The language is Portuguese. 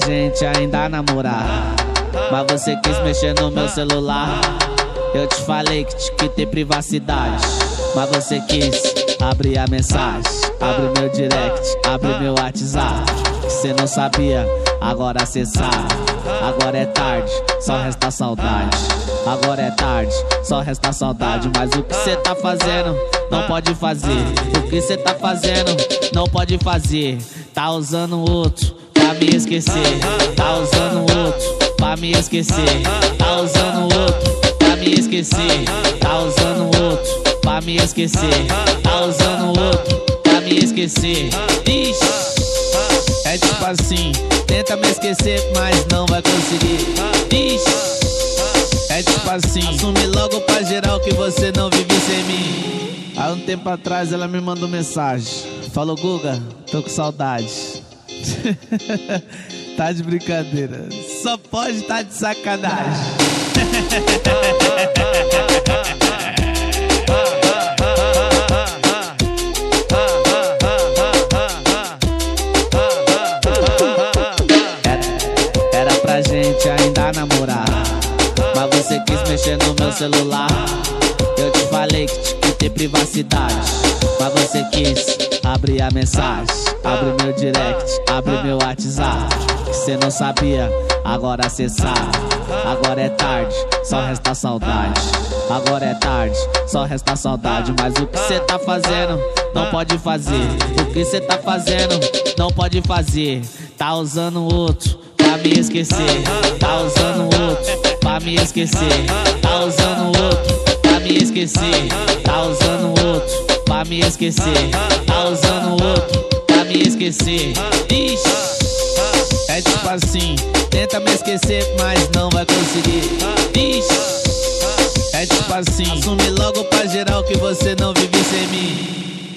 gente ainda namorar, mas você quis mexer no meu celular. Eu te falei que tinha que ter privacidade, mas você quis abrir a mensagem. Abre meu direct, abre meu WhatsApp, que cê não sabia, agora cê sabe. Agora é tarde, só resta saudade. Agora é tarde, só resta saudade. Mas o que cê tá fazendo, não pode fazer. O que cê tá fazendo, não pode fazer. Tá usando outro pra me esquecer. Tá usando outro pra me esquecer. Tá usando outro pra me esquecer. Tá usando outro pra me esquecer. Tá usando outro pra me esquecer. Ixi, é tipo assim, tenta me esquecer, mas não vai conseguir. Ixi, é tipo assim, assume logo pra geral que você não vive sem mim. Há um tempo atrás ela me mandou mensagem, falou: Guga, tô com saudade. Tá de brincadeira, só pode tá de sacanagem. Era pra gente ainda namorar, mas você quis mexer no meu celular. Eu te falei que tinha que ter privacidade, mas você quis abrir a mensagem. Abre meu direct, abre meu WhatsApp, que cê não sabia, agora cê sabe. Agora é tarde, só resta saudade. Agora é tarde, só resta saudade. Mas o que cê tá fazendo, não pode fazer. O que cê tá fazendo, não pode fazer. Tá usando outro pra me esquecer. Tá usando outro pra me esquecer. Tá usando outro pra me esquecer. Tá usando outro pra me esquecer. Tá usando outro pra me esquecer. Ixi, é tipo assim, tenta me esquecer, mas não vai conseguir. Ixi, é tipo assim, assume logo pra geral que você não vive sem mim.